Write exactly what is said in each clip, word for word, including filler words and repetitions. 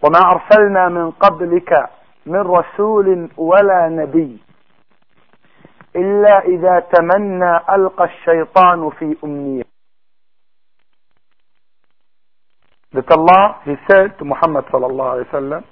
وما أرسلنا من قبلك من رسول ولا نبي إلا إذا تمنى ألقى الشيطان في أمنية. That Allah, He said to Muhammad sallallahu alayhi wa sallam,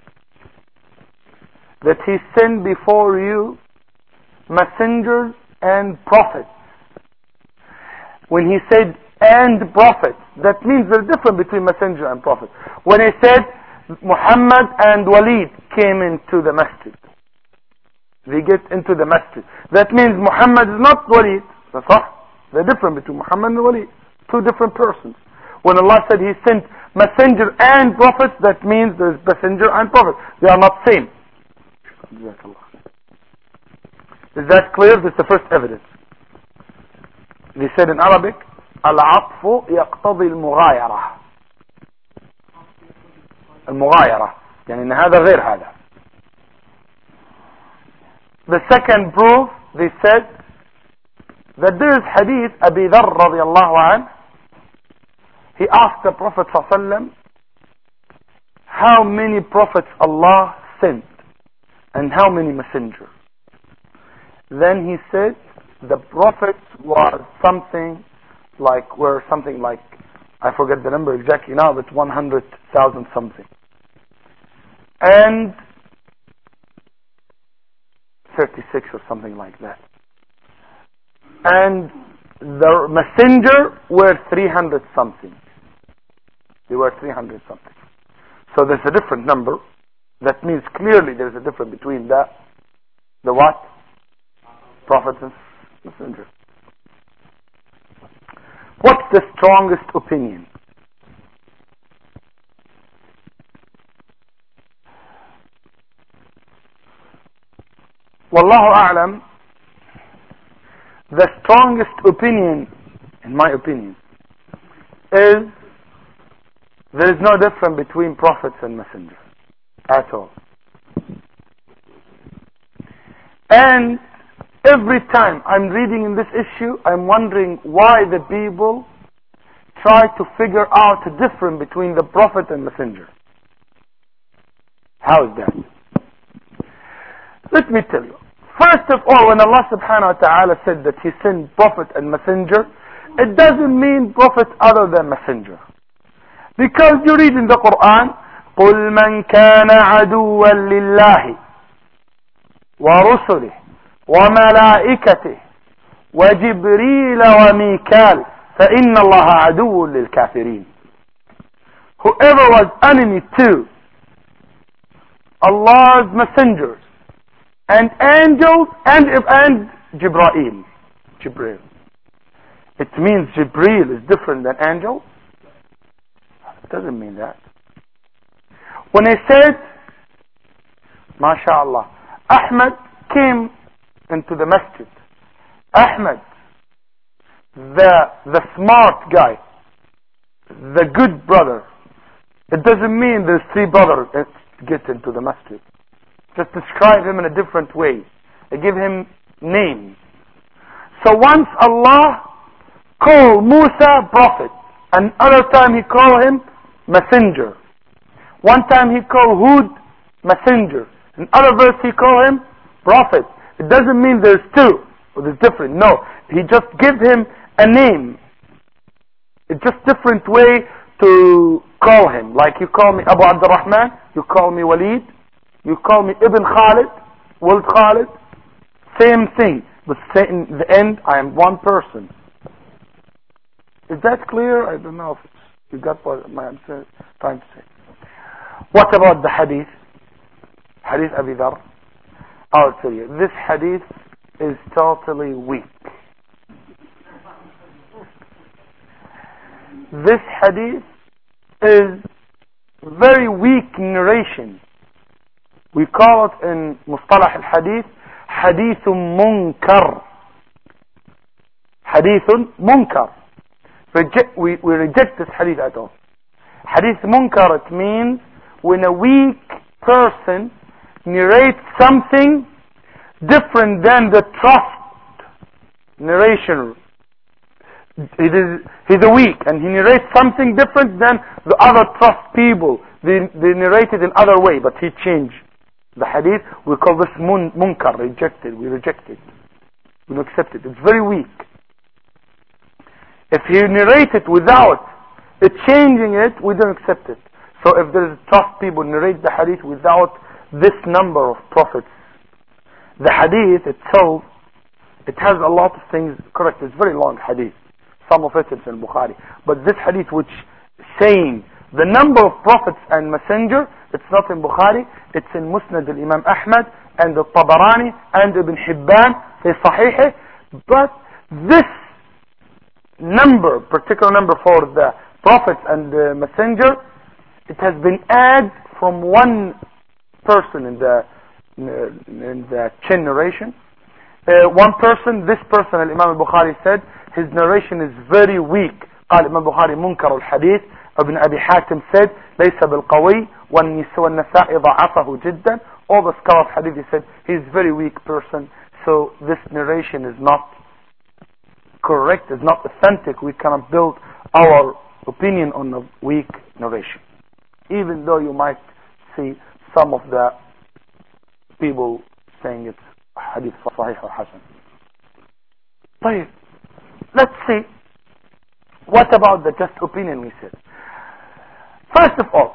that He sent before you messengers and prophets. When He said and prophets, that means there's a difference between messenger and prophet. When He said Muhammad and Walid came into the masjid, they get into the masjid, that means Muhammad is not Walid. That's right. The difference between Muhammad and Walid, two different persons. When Allah said He sent messenger and prophets, that means there's messenger and prophet. They are not same. Is that clear? This is the first evidence. They said in Arabic, العطف يقتضي المغايرة. المغايرة يعني إن هذا غير هذا. The second proof, they said that there is hadith Abi Dharr radiallahu anhu. He asked the Prophet sallallahu alaihi wasallam how many prophets Allah sent and how many messengers. Then he said the prophets was something like, were something like, I forget the number exactly now, but one hundred thousand something. And thirty-six or something like that. And the messenger were three hundred something. They were three hundred something. So there's a different number. That means clearly there's a difference between the, the what? Prophet and messenger. What's the strongest opinion? Wallahu a'lam, the strongest opinion, in my opinion, is there is no difference between prophets and messengers at all. And every time I'm reading in this issue, I'm wondering why the people try to figure out a difference between the prophet and messenger. How is that? Let me tell you. First of all, when Allah subhanahu wa ta'ala said that He sent prophet and messenger, it doesn't mean prophet other than messenger. Because you read in the Quran, قُلْ مَنْ كَانَ عَدُوًّا لِلَّهِ وَرُسُلِهِ وَمَلَائِكَتِهِ وَجِبْرِيلَ وَمِيكَالَ فَإِنَّ اللَّهَ عَدُوٌّ لِلْكَافِرِينَ. Whoever was enemy to Allah's messengers and angels and, and Jibreel. Jibreel. It means Jibreel is different than angels? It doesn't mean that. When I said, MashaAllah, Ahmed came into the masjid. Ahmed, the, the smart guy, the good brother. It doesn't mean there's three brothers that get into the masjid. Just describe him in a different way. I give him names. So once Allah called Musa prophet, and other time He called him messenger. One time He called Hud messenger. In other verse He called him prophet. It doesn't mean there's two, or there's different. No, He just give him a name. It's just different way to call him. Like you call me Abu Abdurrahman, you call me Walid, you call me Ibn Khalid, Wald Khalid. Same thing. But in the end, I am one person. Is that clear? I don't know if you got what I'm trying to say. What about the hadith? Hadith Abi Dharr. I'll tell you. This hadith is totally weak. This hadith is very weak narration. We call it in Mustalah al-Hadith Hadith Munkar. Hadith Munkar. Reject, we, we reject this hadith at all. Hadith Munkar, it means when a weak person narrates something different than the trust narration. It is, he's a weak and he narrates something different than the other trust people they, they narrated in other way, but he changed the hadith. We call this mun, munkar, rejected. We reject it. We don't accept it. It's very weak. If he narrated without it changing it, we don't accept it. So if there is trust people narrate the hadith without this number of prophets, the hadith itself, it has a lot of things correct. It's very long hadith. Some of it is in Bukhari. But this hadith which saying the number of prophets and messenger, it's not in Bukhari, it's in Musnad al-Imam Ahmad and the Tabarani and Ibn Hibban fi Sahih. But this number, particular number for the prophets and the messenger, it has been added from one person in the in the chain narration. Uh, one person, this person, Imam al-Bukhari said, his narration is very weak. قال Imam Bukhari منكر الحديث. Ibn Abi Hatim said ليس بالقوي والنساء ضعفه جدا. All the scholars of hadith, he said he is a very weak person, so this narration is not correct, is not authentic. We cannot build our opinion on a weak narration, even though you might see some of the people saying it's hadith sahih or hasan. طيب, let's see what about the just opinion we said. First of all,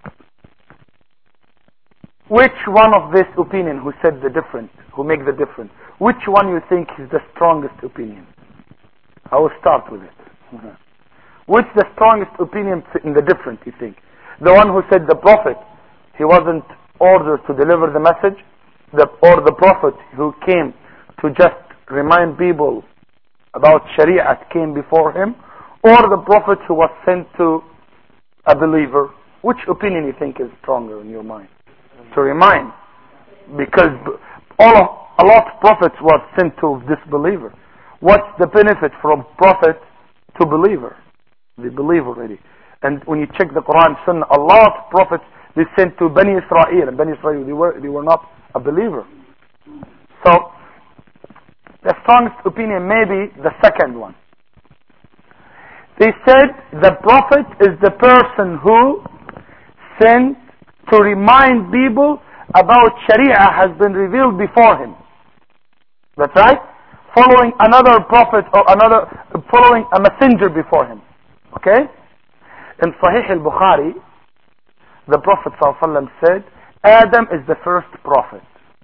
which one of this opinion who said the difference, who make the difference, which one you think is the strongest opinion? I will start with it. Mm-hmm. Which the strongest opinion in the difference, you think? The one who said the prophet, he wasn't ordered to deliver the message, the, or the prophet who came to just remind people about Sharia came before him, or the prophet who was sent to a believer? Which opinion you think is stronger in your mind? To remind, because all of, a lot of prophets were sent to disbeliever. What's the benefit from prophet to believer? They believe already. And when you check the Quran, Sunnah, a lot of prophets they sent to Bani Israel, and Bani Israel they were they were not a believer. So the strongest opinion may be the second one. They said the prophet is the person who sent to remind people about Sharia has been revealed before him. That's right? Following another prophet or another, following a messenger before him. Okay? In Sahih al-Bukhari, the Prophet ﷺ said, Adam is the first prophet.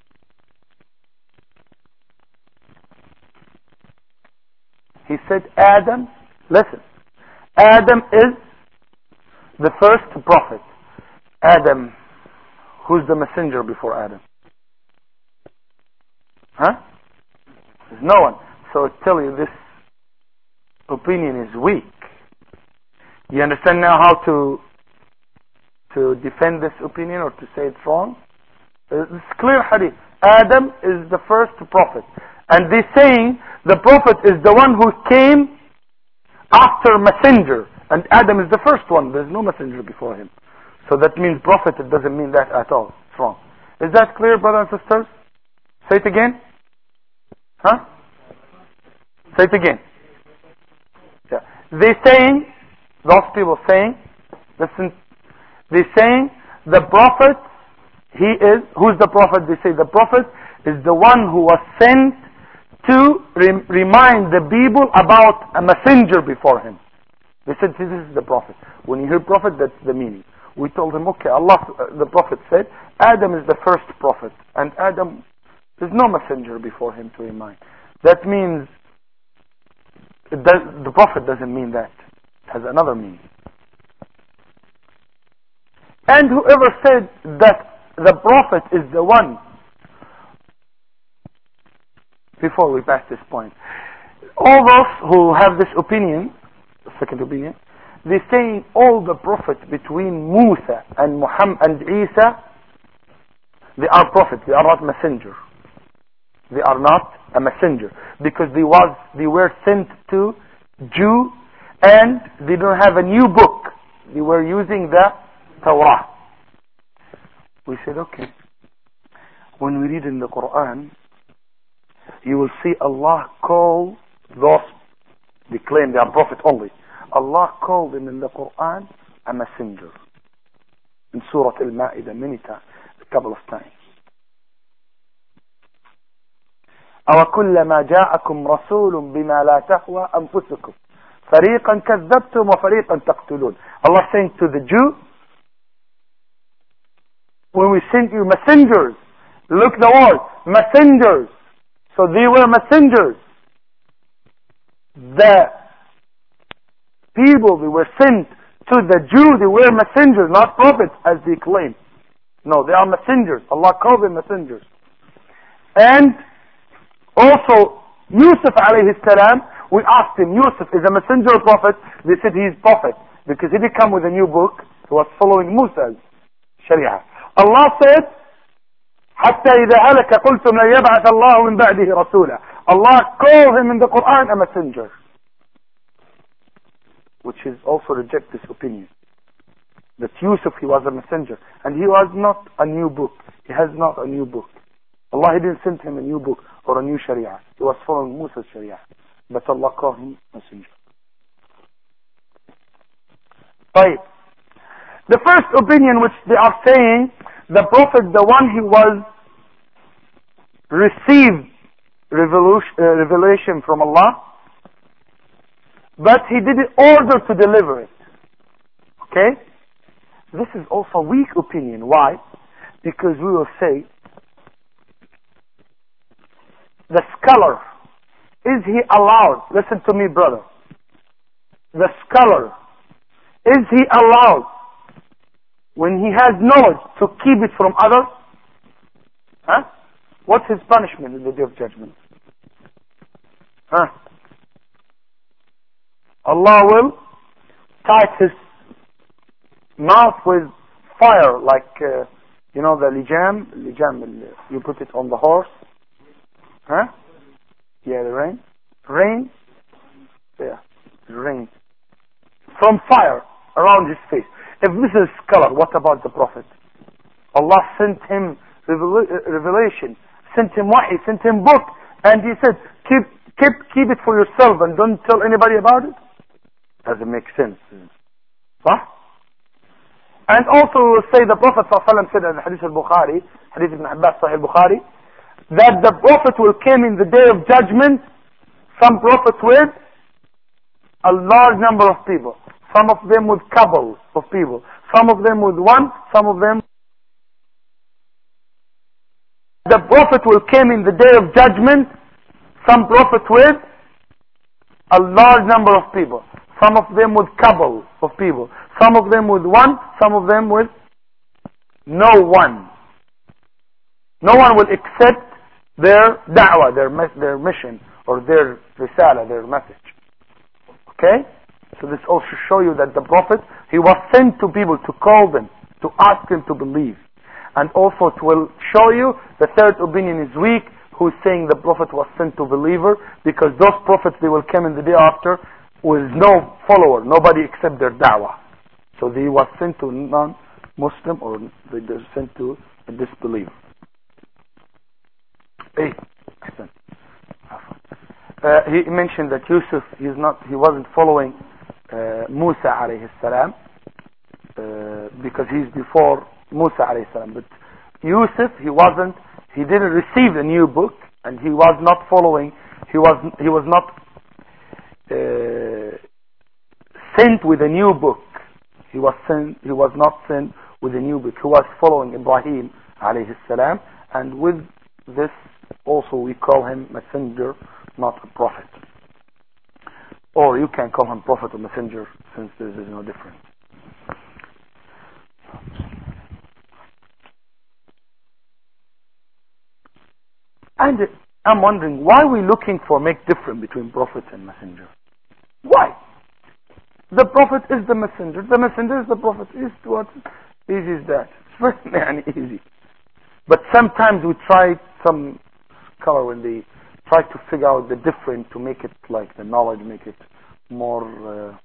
He said, Adam, listen, Adam is the first prophet. Adam, who's the messenger before Adam? Huh? There's no one. So I tell you, this opinion is weak. You understand now how to to defend this opinion or to say it's wrong? It's clear hadith. Adam is the first prophet. And they're saying the prophet is the one who came after messenger. And Adam is the first one. There's no messenger before him. So that means prophet, it doesn't mean that at all. It's wrong. Is that clear, brothers and sisters? Say it again. Huh? Say it again. Yeah. They saying, those people saying, listen, they saying the prophet, he is, who's the prophet? They say the prophet is the one who was sent to re- remind the people about a messenger before him. They said this is the prophet. When you hear prophet, that's the meaning. We told him, okay, Allah, uh, the prophet said, Adam is the first prophet, and Adam, there's no messenger before him to remind. That means, it does, the prophet doesn't mean that. It has another meaning. And whoever said that the prophet is the one, before we pass this point, all those who have this opinion, the second opinion, they're saying all the prophets between Musa and Muhammad and Isa, they are prophets, they are not messenger. They are not a messenger because they was they were sent to Jew and they don't have a new book. They were using the Torah. We said, okay. When we read in the Quran, you will see Allah call those they claim they are prophet only. Allah called them in the Quran a messenger. in Surah Al-Ma'idah many times, a couple of times. أَوَكُلَّمَا جَاءَكُمْ رَسُولٌ بِمَا لَا تَهْوَى أَنفُسُكُمْ فَرِيقًا كَذَّبْتُمْ وَفَرِيقًا تَقْتُلُونَ. Allah saying to the Jew, when we sent you messengers, look the word, messengers. So they were messengers. The people they were sent to the Jew, they were messengers, not prophets as they claim. No, they are messengers. Allah called them messengers. And also, Yusuf alayhi salam, we asked him, Yusuf is a messenger or prophet? They said he is prophet. Because he did come with a new book, he was following Musa's Sharia. Allah said, حتى إذا هلك قلتم لن يبعث الله من بعده رسولا. Allah called him in the Quran a messenger. Which is also reject this opinion. That Yusuf, he was a messenger. And he was not a new book. He has not a new book. Allah, he didn't send him a new book or a new Sharia. He was following Musa's Sharia. But Allah called him messenger. Right. The first opinion which they are saying, the Prophet, the one who was received revelation, uh, revelation from Allah, but he didn't order to deliver it. Okay? This is also a weak opinion. Why? Because we will say, the scholar, is he allowed, listen to me brother, the scholar, is he allowed, when he has knowledge, to keep it from others? Huh? What's his punishment in the Day of Judgment? Huh? Allah will tie his mouth with fire, like, uh, you know, the lijam, lijam, you put it on the horse. Huh? Yeah, the rain. Rain? Yeah, rain. From fire around his face. If this is scholar, what about the Prophet? Allah sent him revelation, sent him wahi, sent him book, and he said, keep, keep, keep it for yourself and don't tell anybody about it. Doesn't make sense. Huh? And also we will say the Prophet ﷺ said in the Hadith al-Bukhari, Hadith ibn Abbas Sahih al-Bukhari, that the Prophet will come in the Day of Judgment, some prophets with a large number of people. Some of them with couples of people. Some of them with one, some of them. The Prophet will come in the Day of Judgment, some prophets with a large number of people. Some of them with couples of people. Some of them with one, some of them with no one. No one will accept their da'wah, their, their mission, or their risala, their message. Okay? So this also shows you that the Prophet, he was sent to people to call them, to ask them to believe. And also it will show you the third opinion is weak, who is saying the Prophet was sent to believer, because those prophets, they will come in the day after with no follower, nobody except their da'wah. So they was sent to non-Muslim, or they were sent to a disbeliever. Hey, uh, he mentioned that Yusuf, he's not, he wasn't following uh, Musa alayhi salam, uh, because he's before Musa alayhi salam. But Yusuf, he wasn't, he didn't receive a new book, and he was not following, he was, he was not uh, sent with a new book. He was sent, he was not sent with a new book. He was following Ibrahim alayhi salam, and with this also we call him messenger, not a prophet. Or you can call him prophet or messenger, since there is no difference. And I'm wondering, why are we looking for make difference between prophet and messenger? Why? The prophet is the messenger, the messenger is the prophet. Is what easy is that? It's very easy. But sometimes we try, some scholar when they try to figure out the difference to make it like the knowledge, make it more uh,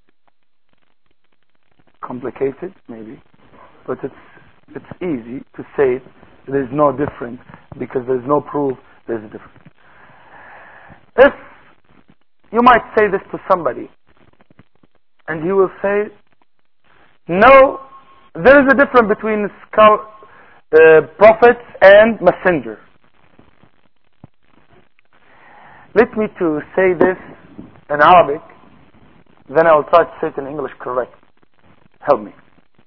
complicated maybe. But it's it's easy to say there is no difference because there is no proof there is a difference. If you might say this to somebody and he will say, no, there is a difference between skull, uh, prophets and messenger. Let me to say this in Arabic, then I will try to say it in English correct. Help me.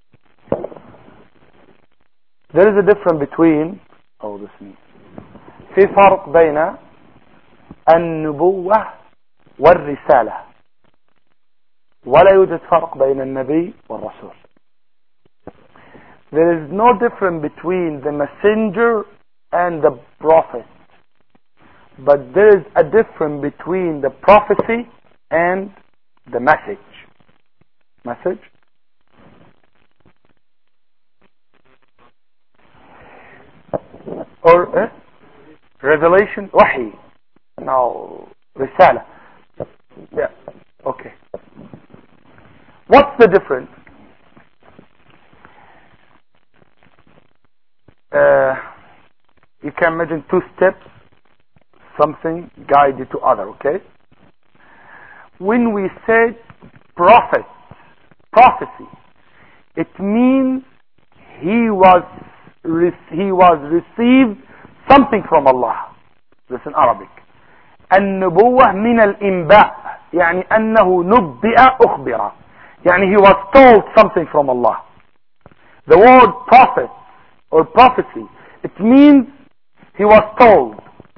There is a difference between oh this means في فرق بين النبوة والرسالة ولا يوجد فرق بين النبي والرسول. There is no difference between the messenger and the prophet, but there is a difference between the prophecy and the message. Message? Or eh? Revelation? Wahi. Now, Risala. Yeah. Okay. What's the difference? Uh, you can imagine two steps, something guide you to other, okay? When we say prophet, prophecy, it means he was he was received something from Allah. This in Arabic. النبوة من الإنباء يعني أنه نبئ أخبر يعني he was told something from Allah. The word prophet or prophecy, it means he was told.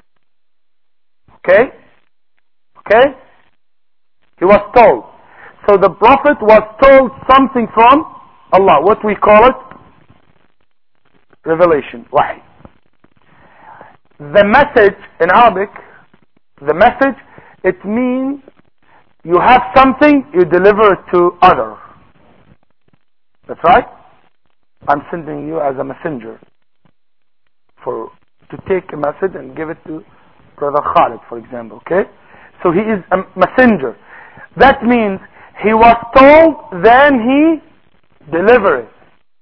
Okay? Okay? He was told. So the prophet was told something from Allah. What we call it? Revelation. Wahi. The message in Arabic, the message, it means you have something, you deliver it to other. That's right? I'm sending you as a messenger for to take a message and give it to Brother Khalid, for example. Okay? So he is a messenger. That means he was told, then he delivered it.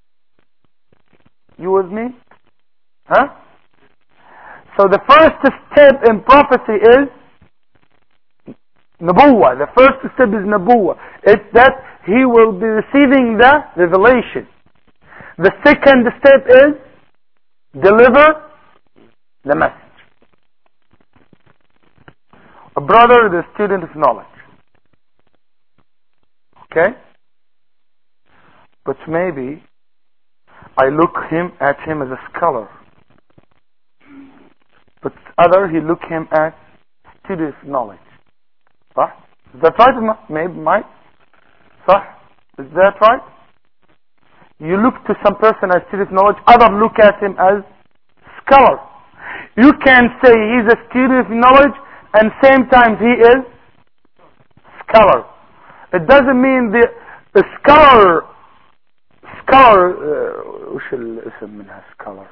You with me? Huh? So the first step in prophecy is Nabuwa. The first step is Nabuwa. It's that he will be receiving the revelation. The second step is deliver the message. A brother is a student of knowledge. Okay? But maybe I look him at him as a scholar. But other he look him as student of knowledge. Right? Is that right or not? Maybe might. Right? Is that right? You look to some person as student of knowledge, other look at him as scholar. You can say he's a student of knowledge and same time he is scholar. It doesn't mean the, the scholar scholar uh, وش الاسم منها scholar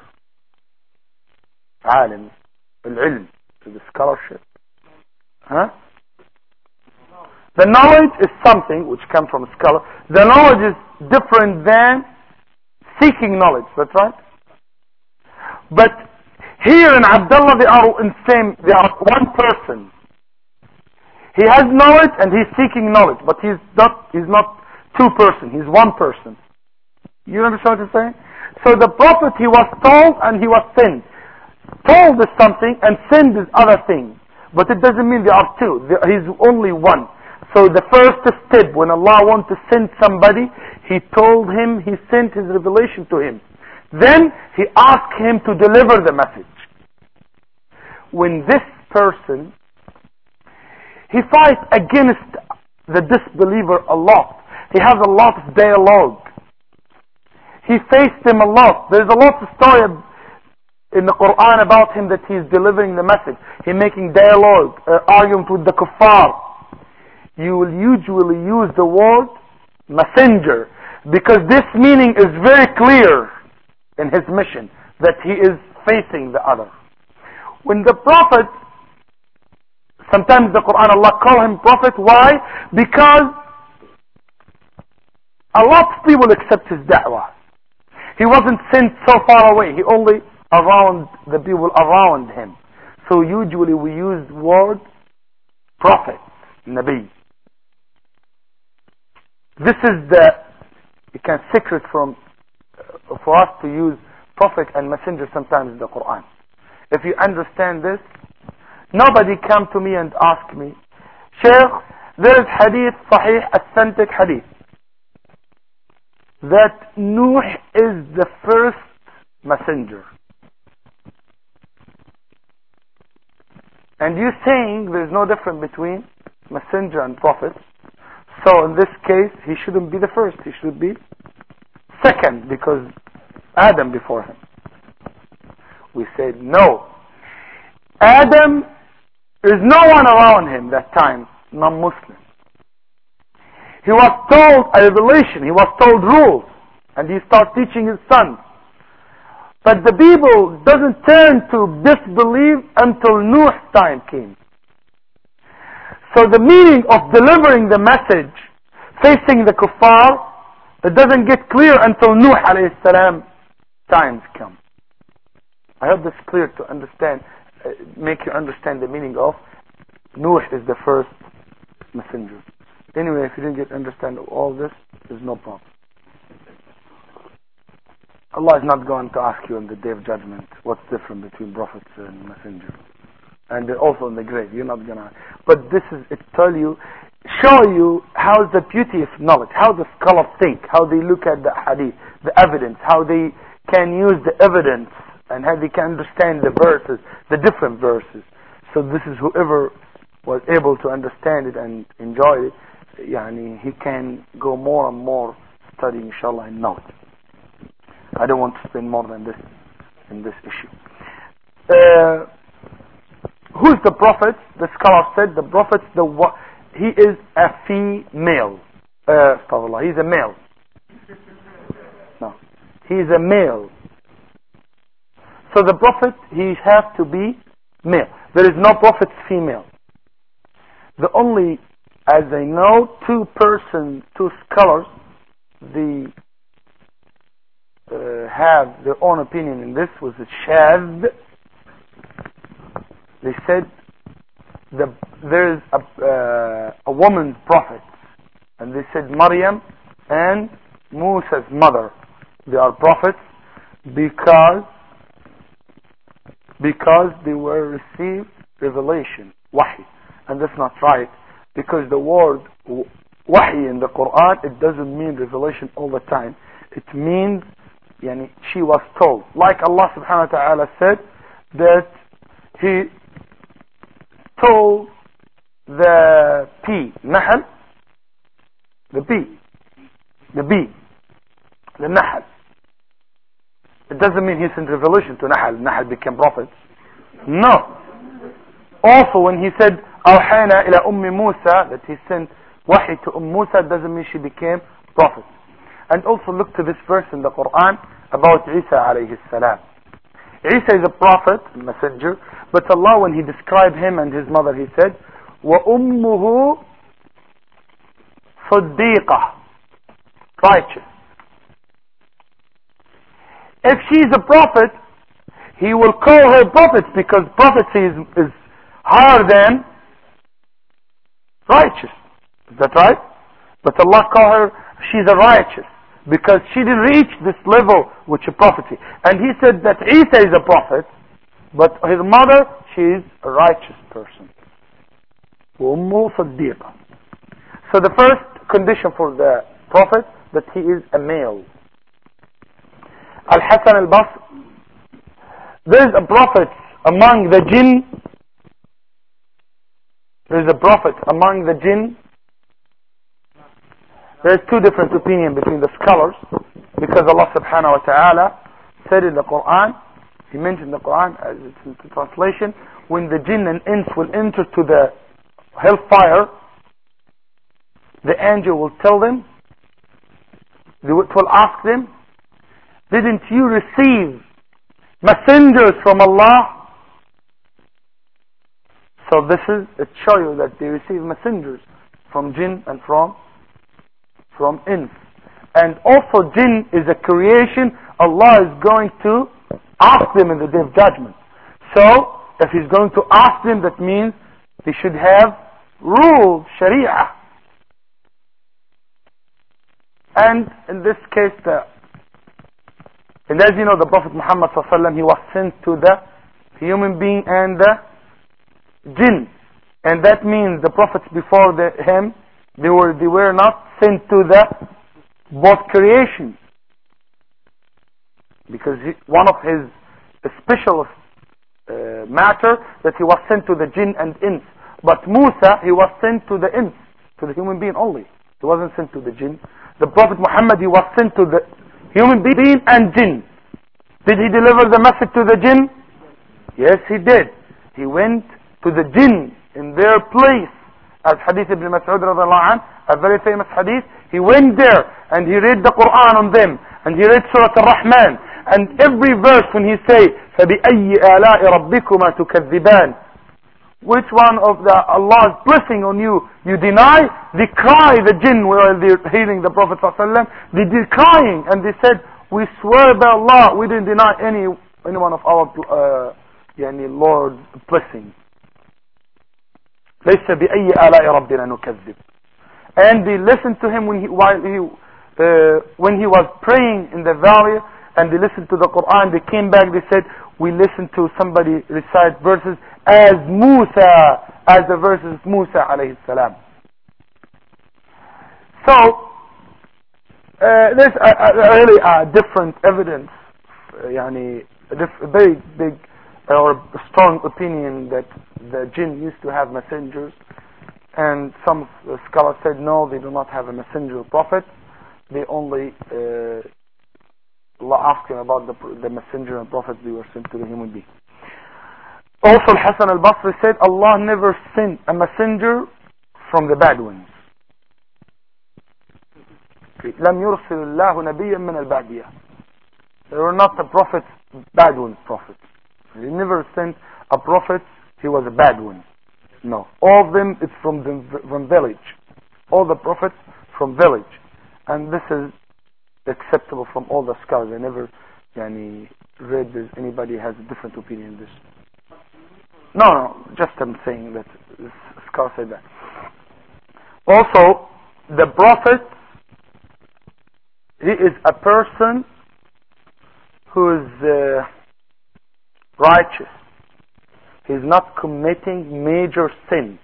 عالم العلم the scholarship huh? The knowledge is something which comes from a scholar. The knowledge is different than seeking knowledge. That's right. But here in Abdullah they are in same. They are one person. He has knowledge and he's seeking knowledge, but he's not. He's not two person. He's one person. You understand what I'm saying? So the prophet, he was told and he was sent. Told is something and sent is other thing. But it doesn't mean there are two. There, he's only one. So the first step, when Allah wants to send somebody, He told him, He sent His revelation to him. Then He asked him to deliver the message. When this person, he fights against the disbeliever a lot. He has a lot of dialogue. He faced him a lot. There's a lot of story in the Quran about him that he's delivering the message. He's making dialogue, uh, argument with the kuffar. You will usually use the word messenger because this meaning is very clear in his mission that he is facing the other. When the Prophet, sometimes the Quran, Allah call him Prophet. Why? Because a lot of people accept his da'wah. He wasn't sent so far away. He only around the people around him. So usually we use the word Prophet, Nabi. This is the, you can secret from for us to use prophet and messenger sometimes in the Quran. If you understand this, nobody come to me and ask me, Sheikh, there is hadith, sahih, authentic hadith, that Nuh is the first messenger. And you're saying there's no difference between messenger and prophet. So in this case, he shouldn't be the first. He should be second, because Adam before him. We said no. Adam, there is no one around him that time, non-Muslim. He was told a revelation. He was told rules. And he started teaching his son. But the people doesn't turn to disbelief until Nuh's time came. So the meaning of delivering the message, facing the kuffar, it doesn't get clear until Nuh alayhi salam times come. I hope that's clear to understand, uh, make you understand the meaning of Nuh is the first messenger. Anyway, if you didn't get understand all this, there's no problem. Allah is not going to ask you on the day of judgment what's different between prophets and messengers. And also in the grave, you're not going to. But this is, it tell you, show you how the beauty of knowledge, how the scholars think, how they look at the hadith, the evidence, how they can use the evidence, and how they can understand the verses, the different verses. So this is whoever was able to understand it and enjoy it, yani, he can go more and more studying, inshallah, and know it. I don't want to spend more than this in this issue. Uh, who's the prophet? The scholar said the prophet, the he is a female. Uh, he's a male. No, he is a male. So the prophet, he has to be male. There is no prophet female. The only, as I know, two persons, two scholars, the Uh, have their own opinion in this was the Shadh. They said the, there is a, uh, a woman prophet, and they said Maryam and Musa's mother, they are prophets because because they were received revelation, wahi, and that's not right, because the word wahi in the Quran, it doesn't mean revelation all the time. It means Yani, she was told, like Allah subhanahu wa ta'ala said that he told the bee, Nahl, the bee, the bee, the Nahl. It doesn't mean he sent revelation to Nahl, Nahl became prophet. No. Also when he said, Awhayna ila ummi Musa, that he sent wahi to Umm Musa, doesn't mean she became prophet. And also look to this verse in the Quran about Isa alayhi salam. Isa is a prophet, a messenger, but Allah, when he described him and his mother, he said, وَأُمُّهُ صَدِّيقَةٌ, righteous. If she is a prophet, he will call her prophet, because prophecy is, is higher than righteous. Is that right? But Allah call her, she's a righteous, because she didn't reach this level which is prophecy. And he said that Isa is a prophet, but his mother, she is a righteous person. وَأُمُّهُ صَدِّيقًا. So the first condition for the prophet, that he is a male. Al-Hasan al-Basri, there is a prophet among the jinn, there is a prophet among the jinn. There is two different opinions between the scholars, because Allah subhanahu wa ta'ala said in the Quran, he mentioned in the Quran, as it's in the translation, when the jinn and ins will enter to the hellfire, the angel will tell them, it will ask them, didn't you receive messengers from Allah? So this is, it shows you that they receive messengers from jinn and from from ins. And also jinn is a creation Allah is going to ask them in the day of judgment. So if he's going to ask them, that means they should have rules, sharia. And in this case the And as you know, the Prophet Muhammad sallallahu alaihi wasallam, he was sent to the human being and the jinn. And that means the prophets before the, him, they were they were not sent to the both creations. Because he, one of his special uh, matter that he was sent to the jinn and ins. But Musa, he was sent to the ins, to the human being only. He wasn't sent to the jinn. The Prophet Muhammad, he was sent to the human being and jinn. Did he deliver the message to the jinn? Yes, he did. He went to the jinn in their place. As Hadith Ibn Mas'ud radiallahu anh, a very famous hadith. He went there and he read the Quran on them. And he read Surah Al-Rahman. And every verse when he say, فَبِأَيِّ آلَاءِ رَبِّكُمَا تُكَذِّبَانِ, which one of the Allah's blessing on you you deny? They cry, the jinn, while they're hearing the Prophet ﷺ. They did crying and they said, we swear by Allah, we didn't deny any any one of our uh, yani Lord's blessing. ليس بأي آلاء ربنا نكذب. And they listened to him when he while he uh, when he was praying in the valley, and they listened to the Quran. They came back, they said, we listened to somebody recite verses as Musa, as the verses of Musa alayhi salam. So uh, there's a, a, a really uh, different evidence, uh, yani, a, diff, a very big uh, or strong opinion that the jinn used to have messengers, and some uh, scholars said no, they do not have a messenger or prophet. They only uh, Allah asked him about the, the messenger and prophet they were sent to the human being. Also Al-Hasan al-Basri said Allah never sent a messenger from the Bedouins. لم يرسل الله نبيا من البادية. They were not a prophet, Bedouin prophet. He never sent a prophet, he was a Bedouin. No. All of them, it's from the from village. All the prophets from village. And this is acceptable from all the scholars. I never yani, read this. Anybody has a different opinion on this. No, no, just I'm saying that this scholar said that. Also, the prophet, he is a person who is uh, righteous. He is not committing major sin.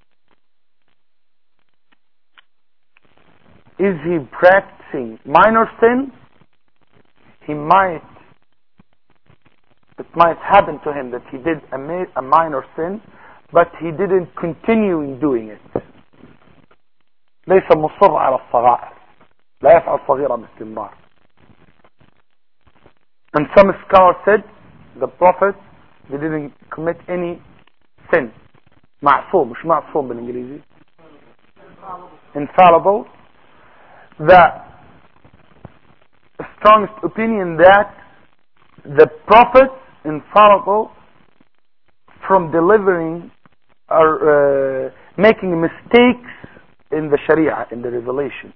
Is he practicing minor sin? He might, it might happen to him that he did a, ma a minor sin, but he didn't continue in doing it. ليس مصر على الصغائر. لا يفعل صغيرة باستمرار. And some scholars said the Prophet, they didn't commit any sin. معصوم, مش معصوم بالإنجليزي. Infallible. The strongest opinion that the Prophet infallible from delivering or uh, making mistakes in the Sharia, in the revelation.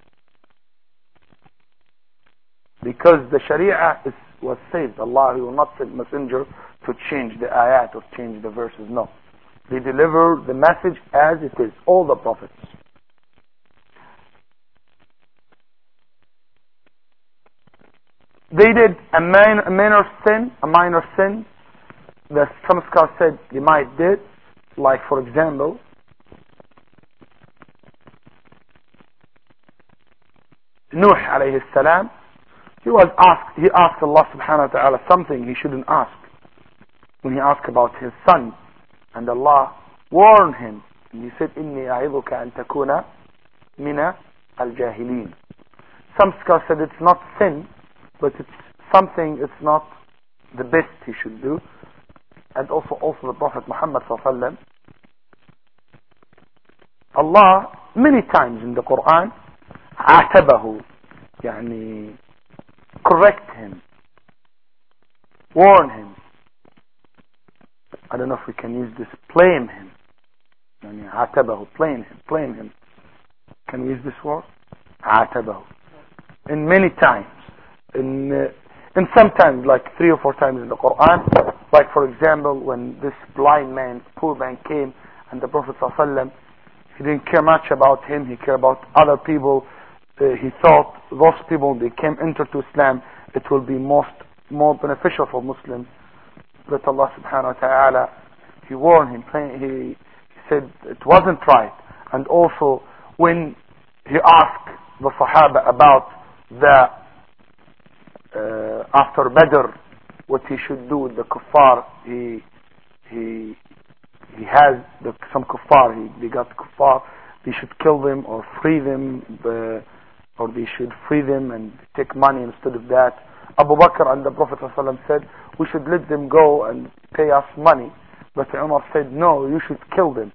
Because the Sharia is, was saved. Allah will not send messenger to change the ayat or change the verses. No. They deliver the message as it is. All the prophets. They did a, minor, a minor sin, a minor sin. The some scholars said they might did. Like for example, Nuh alayhi salam, he was asked, he asked Allah subhanahu wa ta'ala something he shouldn't ask. When he asked about his son, and Allah warned him, and he said, إِنِّي أَعِذُكَ أَن تَكُونَ مِنَ الْجَاهِلِينَ. Some scholars said it's not sin, but it's something, it's not the best he should do. And also, also the Prophet Muhammad sallallahu alaihi wasallam, Allah many times in the Quran عاتبه, يعني correct him, warn him. I don't know if we can use this, blame him. يعني عاتبه, blame him, blame him. Can we use this word? عاتبه. In many times. In, uh, and sometimes like three or four times in the Quran, like for example when this blind man, poor man came, and the Prophet ﷺ, he didn't care much about him, he cared about other people. Uh, he thought those people, they came into to Islam, it will be most more beneficial for Muslims, that Allah subhanahu wa ta'ala, He warned him, he said it wasn't right. And also when He asked the Sahaba about the uh, after Badr, what he should do with the kuffar, he he he has the, some kuffar, he, they got kuffar, they should kill them or free them, uh, or they should free them and take money instead of that. Abu Bakr and the Prophet ﷺ said, we should let them go and pay us money. But Umar said, no, you should kill them.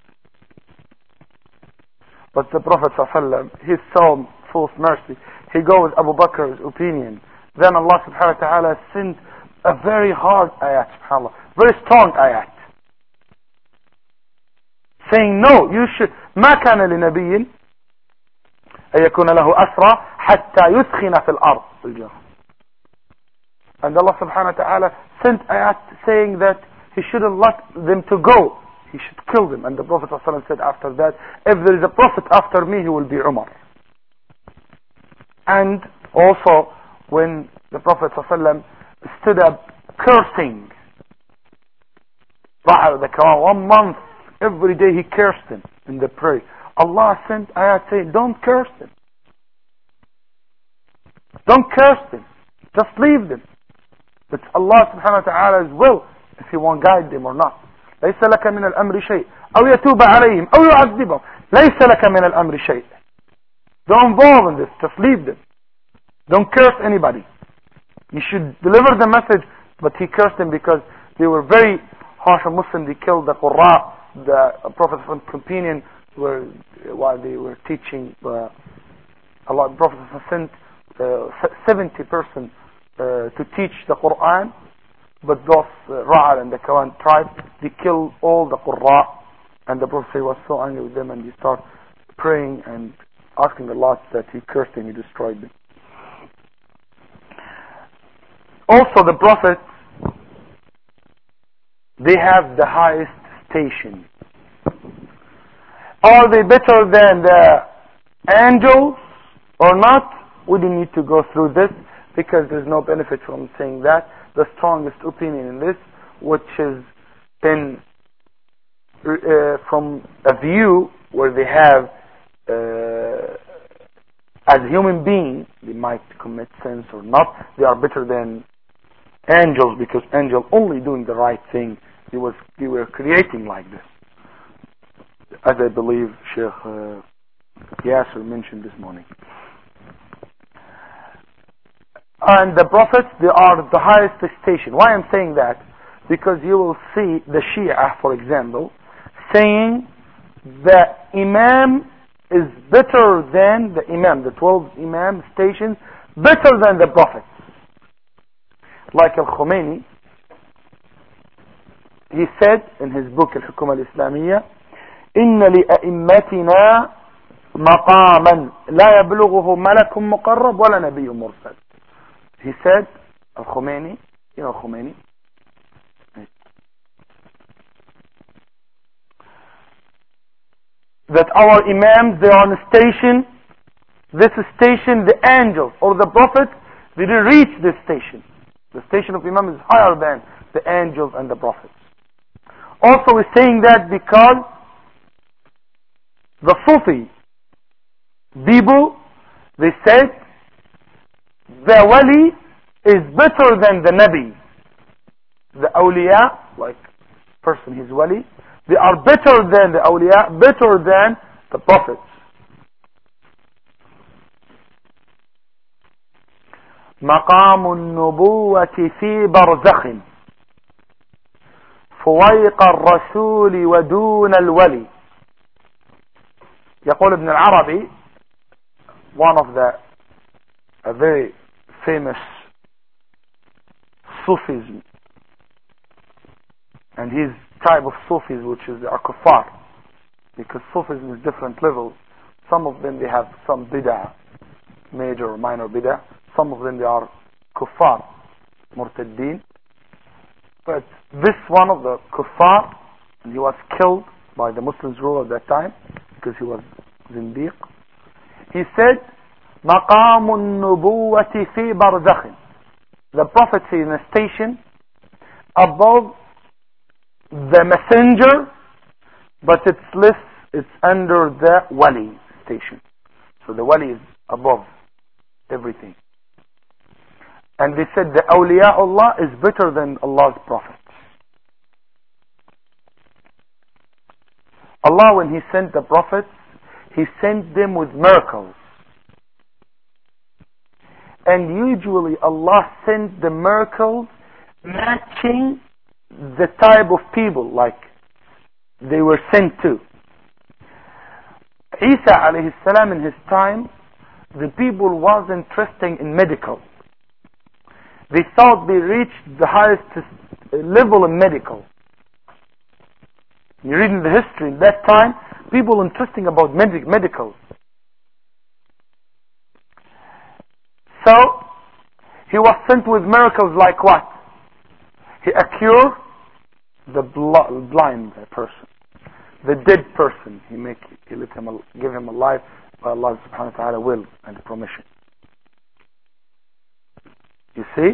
But the Prophet ﷺ, his so full of mercy, he goes with Abu Bakr's opinion. Then Allah subhanahu wa ta'ala sent a very hard ayat, subhanAllah, very strong ayat, saying, no, you should, ما كان لنبي أن يكون له أسرى حتى يثخن في الأرض بالجهر. And Allah subhanahu wa ta'ala sent ayat saying that He shouldn't let them to go, He should kill them. And the Prophet ﷺ said after that, if there is a prophet after me, he will be Umar. And also when the Prophet ﷺ stood up cursing, one month every day he cursed them in the prayer, Allah sent ayat saying, don't curse them, don't curse them, just leave them. It's Allah subhanahu wa ta'ala's will if He won't guide them or not. ليس لك من الأمر شيء أو يتوب عليهم أو يعذبهم ليس لك من الأمر شيء. Don't involve in this, just leave them. Don't curse anybody. You should deliver the message, but he cursed them because they were very harsh on Muslims. They killed the Qurra, the Prophet's companion, were, while they were teaching. Uh, Allah, the Prophet sent uh, seventy persons uh, to teach the Quran, but those uh, Ra'al and the Kawan tribe, they killed all the Qurra, and the Prophet was so angry with them, and he started praying and asking Allah that He cursed them, He destroyed them. Also the prophets, they have the highest station. Are they better than the angels or not? We don't need to go through this because there's no benefit from saying that. The strongest opinion in this, which is in uh, from a view where they have uh, as human beings, they might commit sins or not, they are better than angels, because angels only doing the right thing. They was they were creating like this, as I believe Sheikh uh, Yasser mentioned this morning. And the prophets, they are the highest station. Why I'm saying that? Because you will see the Shia, for example, saying that Imam is better than the Imam, the twelve Imam stations, better than the prophets. Like Al-Khomeini, he said in his book Al-Hukuma Al-Islamiyya, إن لأئمتنا مقاما لا يبلغه ملك مقرب ولا نبي مرسل. He said, Al-Khomeini, you know Khomeini, that our imams, they are on a station, this station, the angels or the prophets, they didn't reach this station. The station of imam is higher than the angels and the prophets. Also we're saying that because the Sufi people, they said the wali is better than the nabi. The awliya, like person he's wali, they are better than the awliya, better than the prophets. مقام النبوة في برزخ فويق الرسول ودون الولي. يقول ابن العربي, one of the a very famous Sufism, and his type of Sufis, which is the kuffar, because Sufism is different levels. Some of them they have some bid'ah, major or minor bid'ah. Some of them they are kuffar, murtaddeen. But this one of the kuffar, and he was killed by the Muslims rule at that time because he was zindiq. He said, مقام النبوة في برزخ. the prophecy in a station above the messenger, but it's less, it's under the wali station. So the wali is above everything. And they said the awliya Allah is better than Allah's prophets. Allah, when He sent the prophets, He sent them with miracles. And usually Allah sent the miracles matching the type of people like they were sent to. Isa alayhi salam, in his time, the people was interested in medical. They thought they reached the highest level in medical. You read in the history, in that time, people interested about medic medical. So, he was sent with miracles like what? He cured the bl blind person, the dead person. He make, he let him, give him a life by Allah subhanahu wa ta'ala will and permission. You see?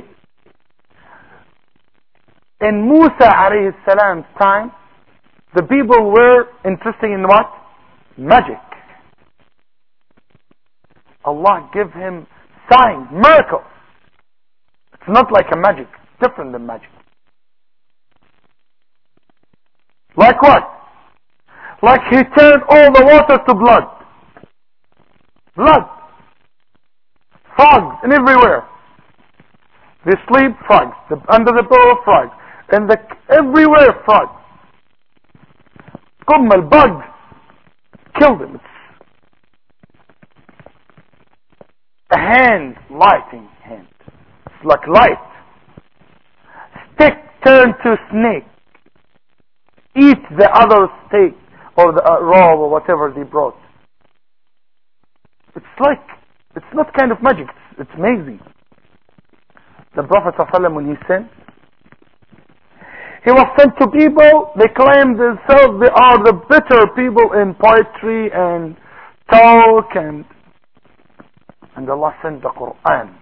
In Musa alayhi salam's time, the people were interested in what? Magic. Allah gave him signs, miracles. It's not like a magic, it's different than magic. Like what? Like he turned all the water to blood. Blood. Frogs in everywhere. They sleep, frogs. The, under the pillow, frogs. And the, everywhere, frogs. Come, al bug killed them. It's a hand, lighting hand. It's like light. Stick turned to snake. Eat the other steak or the uh, raw or whatever they brought. It's like, it's not kind of magic. It's, it's amazing. The Prophet ﷺ, when he sent, he was sent to people, they claim themselves they are the better people in poetry and talk, and and Allah sent the Quran.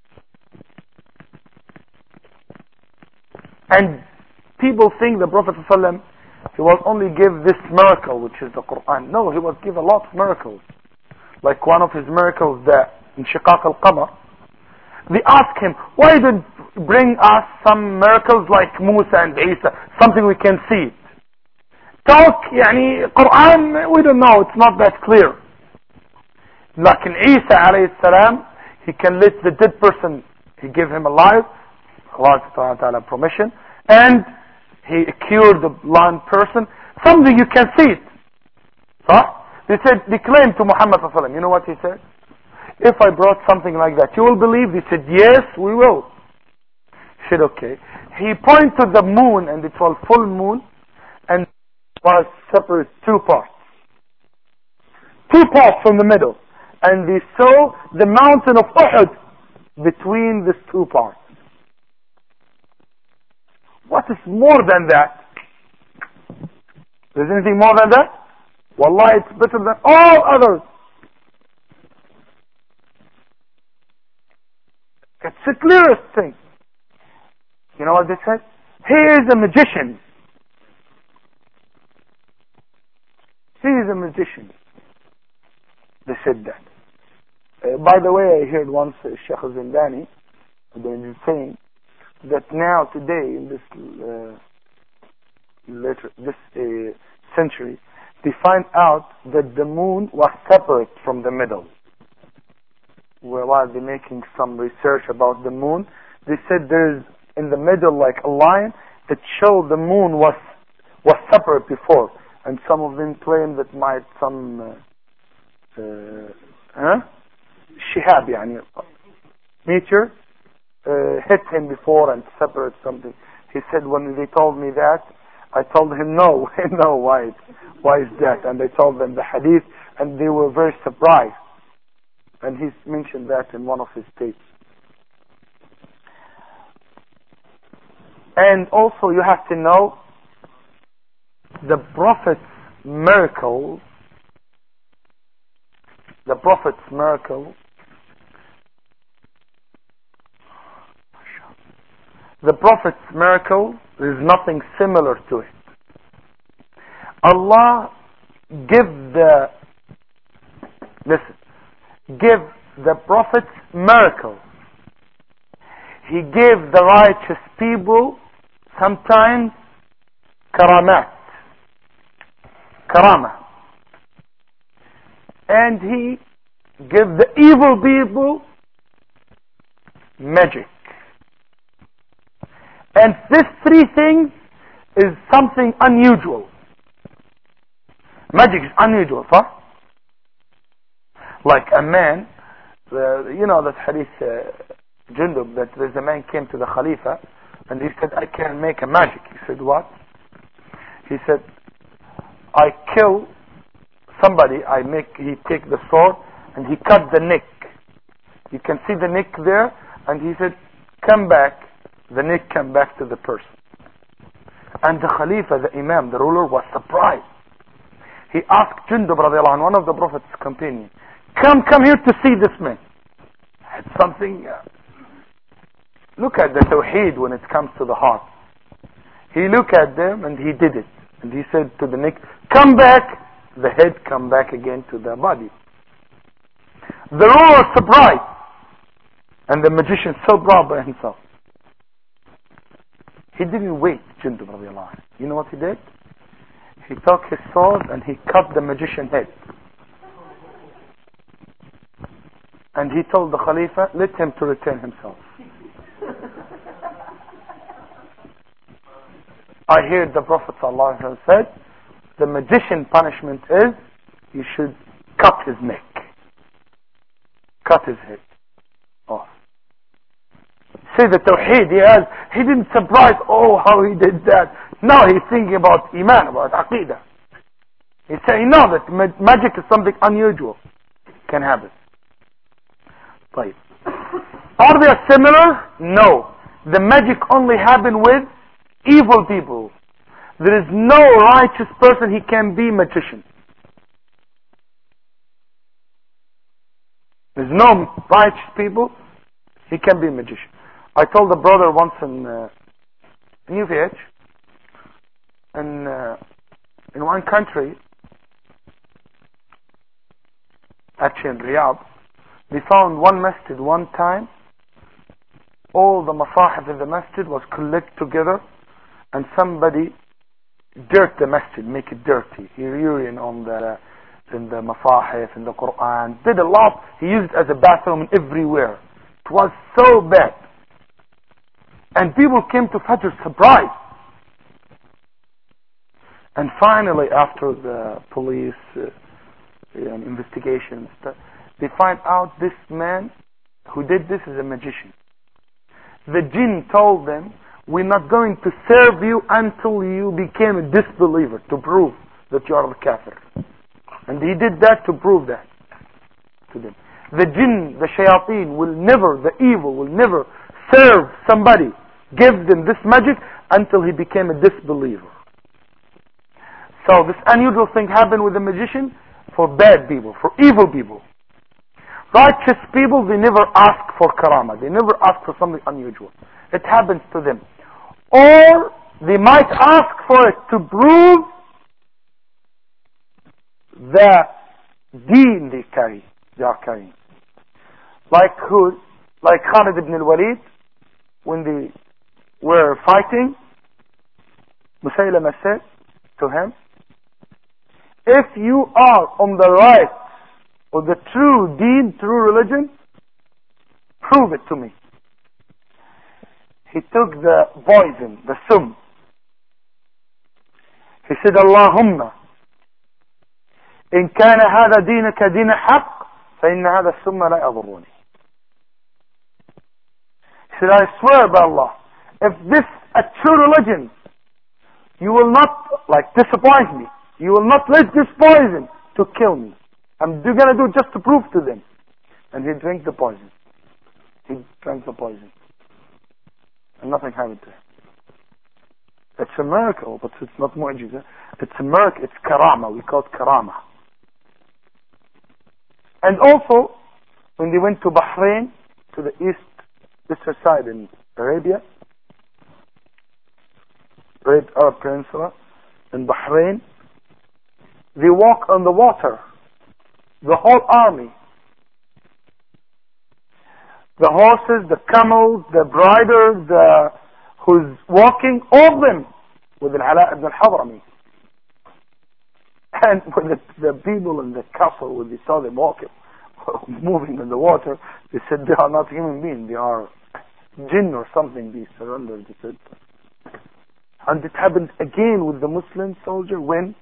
And people think the Prophet ﷺ, he was only give this miracle, which is the Quran. No, he was give a lot of miracles. Like one of his miracles, the Inshiqaq al-Qamar. They ask him, why did you bring us some miracles like Musa and Isa, something we can see? Talk, yani, Quran, we don't know, it's not that clear. Like in Isa alayhi salam, he can let the dead person, he give him alive, Allah subhanahu wa ta'ala permission, and he cured the blind person, something you can see it. Right? They said, they claimed to Muhammad sallallahu alaihi wasallam, you know what he said? If I brought something like that, you will believe? He said, yes, we will. He said, okay. He pointed to the moon, and it was full moon, and it was separate two parts. Two parts from the middle. And they saw the mountain of Uhud between these two parts. What is more than that? There's anything more than that? Wallahi, it's better than all others. It's the clearest thing. You know what they said? He is a magician. He is a magician. They said that. Uh, by the way, I heard once uh, Sheikh Zindani saying that now, today, in this uh, later, this uh, century, they find out that the moon was separate from the middle. While they're making some research about the moon, they said there's in the middle like a line that showed the moon was was separate before, and some of them claim that might some uh, uh, huh? shihab, yani meteor uh, hit him before and separate something. He said when they told me that, I told him no, no, why, why is that? And I told them the hadith, and they were very surprised. And he's mentioned that in one of his tapes. And also you have to know the Prophet's miracle, the Prophet's miracle the Prophet's miracle, there is nothing similar to it. Allah give the, listen, give the Prophet's miracle. He gave the righteous people sometimes karamat, karama. And he gave the evil people magic. And this three things is something unusual. Magic is unusual, huh? Like a man, uh, you know that hadith, uh, Jundub, that there's a man came to the Khalifa and he said, I can make a magic. He said, what? He said, I kill somebody, I make, he take the sword and he cut the neck. You can see the neck there, and he said, come back, the neck come back to the person. And the Khalifa, the Imam, the ruler was surprised. He asked Jundub radiallahu anhu, one of the Prophet's companions, come, come here to see this man. It's something, uh, look at the tawheed when it comes to the heart. He looked at them and he did it. And he said to the neck, come back, the head come back again to the body. The ruler was surprised. And the magician so proud by himself. He didn't wait, Jundub radiallahu anhu. You know what he did? He took his sword and he cut the magician's head. And he told the Khalifa, let him to return himself. I heard the Prophet ﷺ said, the magician punishment is, you should cut his neck. Cut his head off. Say the tawheed, he has, he didn't surprise, oh how he did that. No, he's thinking about iman, about aqidah. He's saying no, that ma- magic is something unusual. Can happen. Right. Are they similar? No. The magic only happen with evil people. There is no righteous person he can be magician. There's no righteous people he can be magician. I told a brother once in uh, in U V H, in uh, in one country, actually in Riyadh, they found one masjid one time. All the masahif in the masjid was collected together, and somebody dirt the masjid, make it dirty. He urine on the in the masahif, in the Quran, did a lot. He used it as a bathroom everywhere. It was so bad. And people came to Fajr surprised. And finally, after the police uh, and investigations, they find out this man who did this is a magician. The jinn told them, we're not going to serve you until you became a disbeliever, to prove that you are a kafir. And he did that to prove that to them. The jinn, the shayateen will never, the evil will never serve somebody, give them this magic until he became a disbeliever. So this unusual thing happened with the magician for bad people, for evil people. Righteous people, they never ask for karama. They never ask for something unusual. It happens to them. Or they might ask for it to prove the deen they carry, they are carrying. Like who? Like Khalid ibn al-Walid, when they were fighting, Musaylama said to him, if you are on the right or the true deen, true religion, prove it to me. He took the poison, the sum. He said, Allahumma, in kana hada deenaka deen haqq, fa inna hada summa la yadurruni. He said, I swear by Allah, if this a true religion, you will not, like, disappoint me. You will not let this poison to kill me. I'm going to do it just to prove to them. And he drank the poison. He drank the poison. And nothing happened to him. It's a miracle, but it's not mu'jiza. It's a miracle. It's karama. We call it karama. And also, when they went to Bahrain, to the east, eastern side in Arabia, Great Arab Peninsula, in Bahrain, they walk on the water. The whole army. The horses, the camels, the riders, the who's walking, all of them with Al-Ala ibn al-Hadrami. And when the, the people in the castle, when they saw them walking, moving in the water, they said they are not human beings, they are jinn or something. They surrendered. They said. And it happened again with the Muslim soldier when?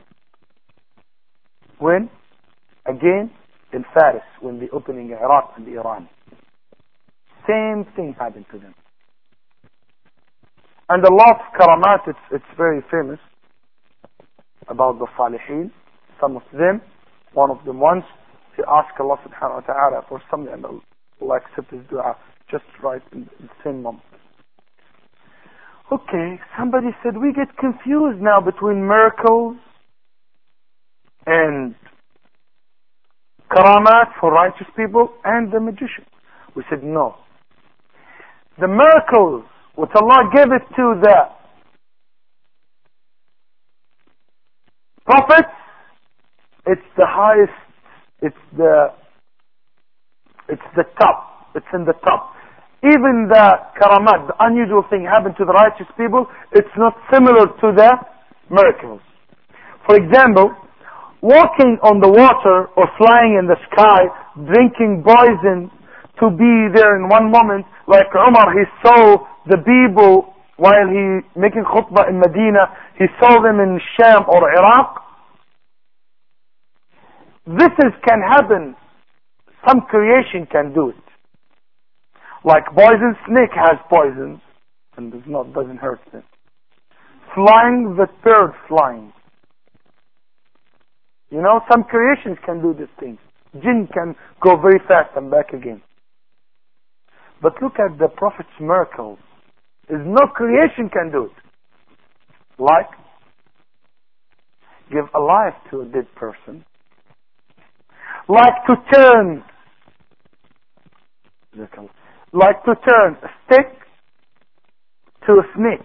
When? Again in Faris, when they opening Iraq and Iran. Same thing happened to them. And a lot of karamat, it's, it's very famous about the Salihin. Some of them, one of them once, he asked Allah subhanahu wa ta'ala for something and Allah accept his dua just right in the same moment. Okay, somebody said we get confused now between miracles and karamat for righteous people and the magician. We said no. The miracles which Allah gave it to the prophets, it's the highest, it's the it's the top, it's in the top. Even the karamat, the unusual thing happened to the righteous people, it's not similar to the miracles. For example, walking on the water or flying in the sky, drinking poison, to be there in one moment, like Umar, he saw the people while he making khutbah in Medina, he saw them in Sham or Iraq. This is can happen. Some creation can do it. Like poison snake has poison and does not doesn't hurt them. Flying, the bird flying. You know, some creations can do these things. Jinn can go very fast and back again. But look at the Prophet's miracles. There's no creation can do it. Like, give a life to a dead person. Like to turn, like to turn a stick to a snake.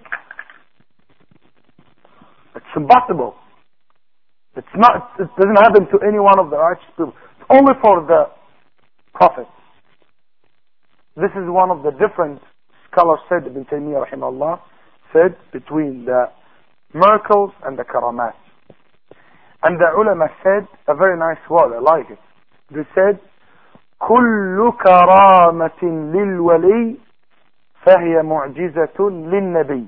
It's impossible. It's not, it doesn't happen to any one of the righteous people. It's only for the prophets. This is one of the different scholars said, Ibn Taymiyyah rahimahullah said, between the miracles and the karamat. And the ulama said a very nice word, I like it. They said, كل كرامة للولي فهي معجزة للنبي.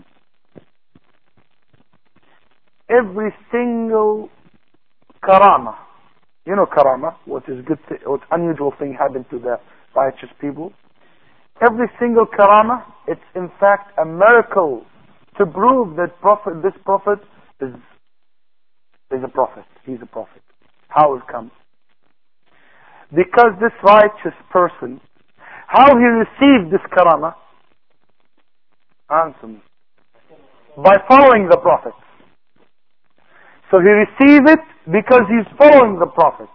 Every single karama, you know karama, what is good, th- what unusual thing happened to the righteous people. Every single karama, it's in fact a miracle to prove that prophet, this prophet is is a prophet. He's a prophet. How it comes? Because this righteous person, how he received this karama? Answer me. By following the prophet. So he received it because he's following the prophet.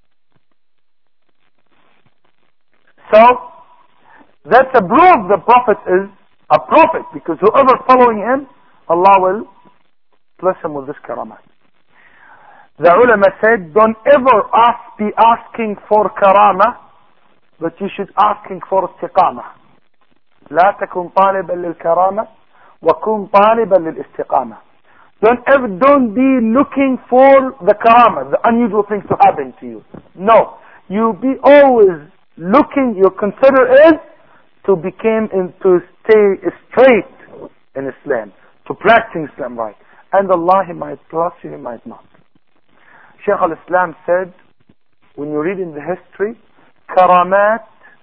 So that's a proof the prophet is a prophet, because whoever following him, Allah will bless him with this karamat. The ulama said, don't ever ask, be asking for karama, but you should asking for istiqamah. لا تكن طالبا للكرامة وكن طالبا للاستقامة. Don't ever, don't be looking for the karama, the unusual things to happen to you. No, you be always looking. You consider it to become and to stay straight in Islam, to practice Islam right. And Allah, He might bless you, He might not. Shaykh al-Islam said, when you read in the history, karamat,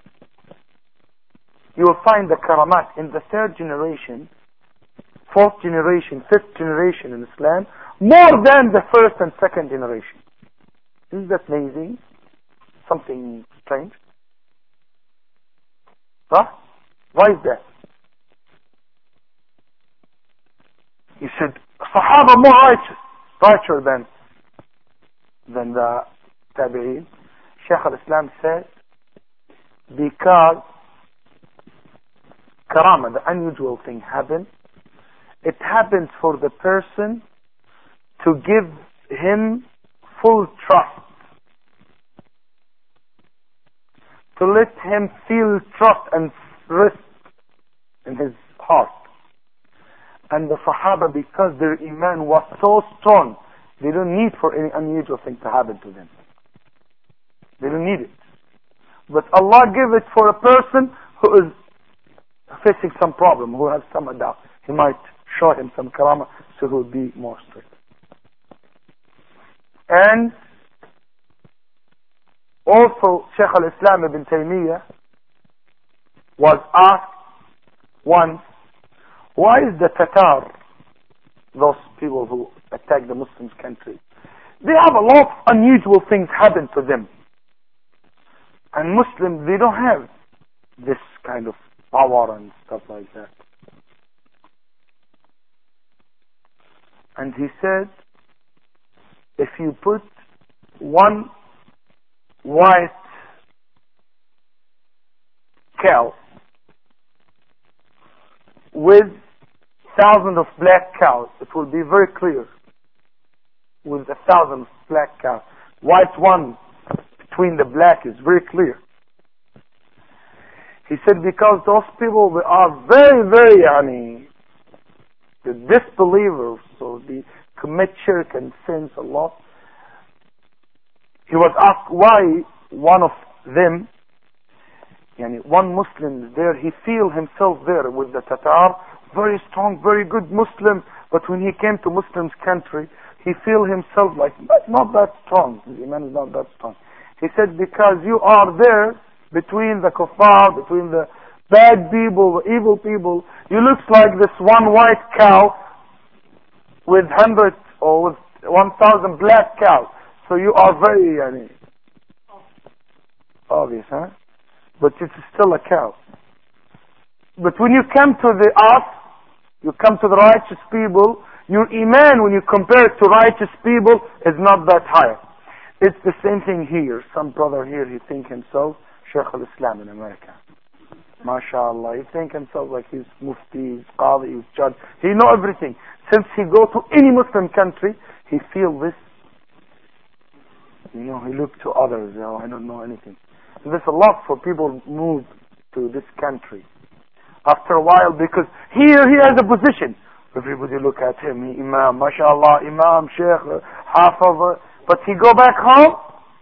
you will find the karamat in the third generation, fourth generation, fifth generation in Islam, more than the first and second generation. Isn't that amazing? Something strange. Huh? Why is that? He said, Sahaba more righteous, righteous than, than the Tabi'een. Shaykh al-Islam said, because karama, the unusual thing happened, it happens for the person to give him full trust, to let him feel trust and rest in his heart. And the Sahaba, because their iman was so strong, they don't need for any unusual thing to happen to them. They don't need it. But Allah give it for a person who is facing some problem, who has some doubt. He might show him some karama, so he will be more strict. And also Shaykh al-Islam ibn Taymiyyah was asked once, why is the Tatar, those people who attack the Muslims country, they have a lot of unusual things happen to them, and Muslims, they don't have this kind of power and stuff like that. And he said, if you put one white cow with thousands of black cows, it will be very clear. With a thousand black cows, white one between the black is very clear. He said, because those people, they are very, very, I mean, the disbelievers, so they commit shirk and sins a lot. He was asked why one of them, yani one Muslim is there, he feel himself there with the Tatar, very strong, very good Muslim, but when he came to Muslims country, he feel himself like not that strong. His iman is not that strong. He said, because you are there between the kuffar, between the bad people, the evil people, you look like this one white cow with hundred or with one thousand black cows. So you are very, I mean, obvious, huh? But it's still a cow. But when you come to the earth, you come to the righteous people, your iman, when you compare it to righteous people, is not that high. It's the same thing here. Some brother here, he think himself Shaykh al-Islam in America. MashaAllah, he think himself like he's mufti, he's qadi, he's judge. He know everything. Since he go to any Muslim country, he feel this. You know, he look to others. You know, I don't know anything. And there's a lot for people move to this country. After a while, because here he has a position. Everybody look at him, he Imam, MashaAllah, Imam, Sheikh, Hafiz. But he go back home,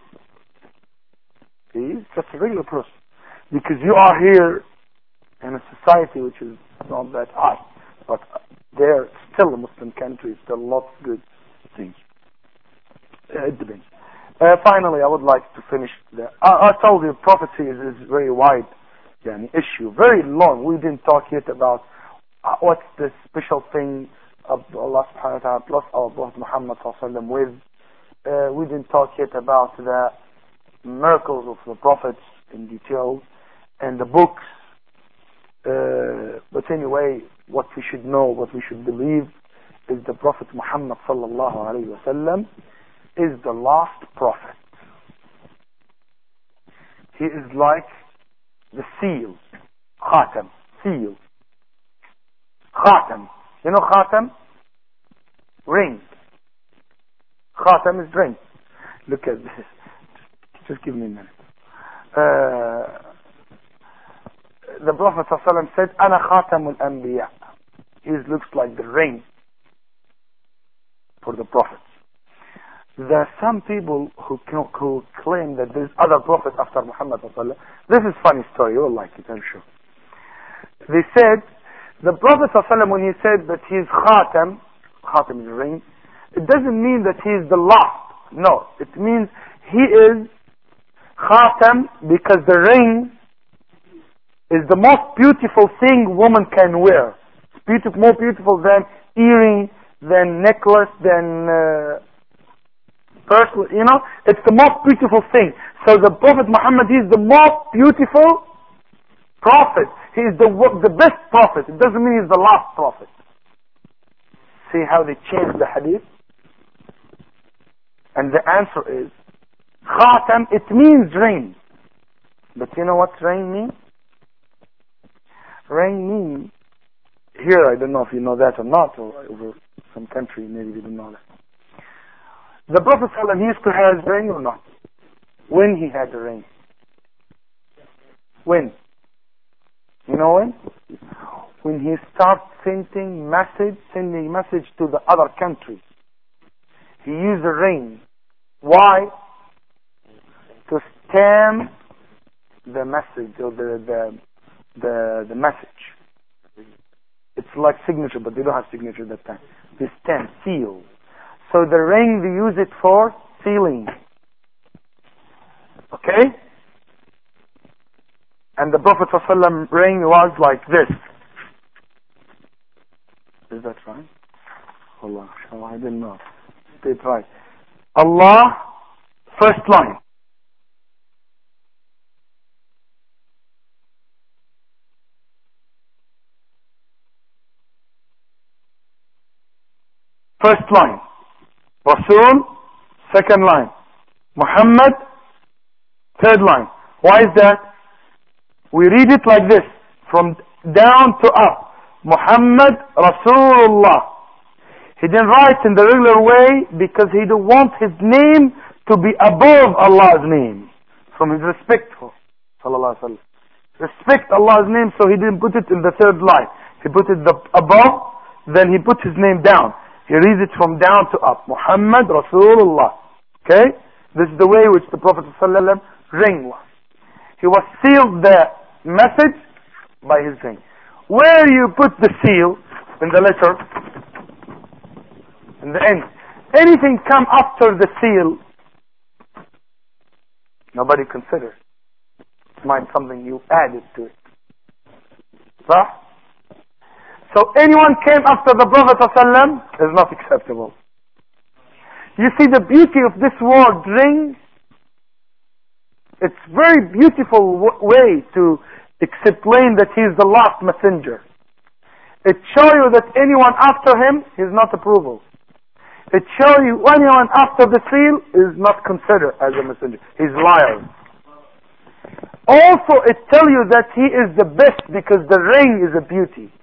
he's just a regular person. Because you are here in a society which is not that high. But there, still a Muslim country, still lots of good things. Uh, it depends. Uh, finally, I would like to finish there. I, I told you prophecy is, is very wide yani, issue, very long. We didn't talk yet about uh, what's the special thing of Allah subhanahu wa ta'ala plus our Prophet Muhammad sallallahu alaihi wasallam with. Uh, we didn't talk yet about the miracles of the prophets in detail and the books. Uh, but anyway, what we should know, what we should believe is the Prophet Muhammad sallallahu alaihi wasallam is the last prophet. He is like the seal, khatam, seal, khatam. You know khatam? Ring. Khatam is ring. Look at this. Just give me a minute. Uh, the Prophet ﷺ said, "Ana khatamul anbiya." He looks like the ring for the prophets. There are some people who, who claim that there's other prophets after Muhammad ﷺ. This is a funny story. You will like it, I'm sure. They said the Prophet ﷺ, when he said that he is khatam, khatam is a ring, it doesn't mean that he is the last. No, it means he is khatam because the ring is the most beautiful thing woman can wear. It's beautiful, more beautiful than earring, than necklace, than uh, purse. You know, it's the most beautiful thing. So the Prophet Muhammad, he is the most beautiful prophet. He is the the best prophet. It doesn't mean he's the last prophet. See how they changed the hadith? And the answer is, Khatam, it means ring. But you know what ring means? Ring means here, I don't know if you know that or not, or over some country, maybe you don't know that. The Prophet ﷺ, he used to have rain or not? When he had the rain? When? You know when? When he starts sending message, sending message to the other countries. He used the rain. Why? To stamp the message or the the the, the message. It's like signature, but they don't have signature at that time. They stamp, seal. So the ring, they use it for sealing. Okay? And the Prophet ﷺ ring was like this. Is that right? Allah, I didn't know. Stay right. Allah, first line. First line. Rasul, second line. Muhammad, third line. Why is that? We read it like this, from down to up. Muhammad Rasulullah. He didn't write in the regular way because he didn't want his name to be above Allah's name. From his respect for Sallallahu Alaihi Wasallam. Respect Allah's name, so he didn't put it in the third line. He put it the above, then he put his name down. He reads it from down to up. Muhammad Rasulullah. Okay? This is the way which the Prophet ﷺ ring was. He was sealed the message by his ring. Where you put the seal in the letter, in the end, anything come after the seal, nobody considers. It might something you added to it. Right? So anyone came after the Prophet ﷺ is not acceptable. You see the beauty of this word ring. It's very beautiful w- way to explain that he is the last messenger. It shows you that anyone after him is not approval. It shows you anyone after the seal is not considered as a messenger. He's liar. Also, it tells you that he is the best because the ring is a beauty.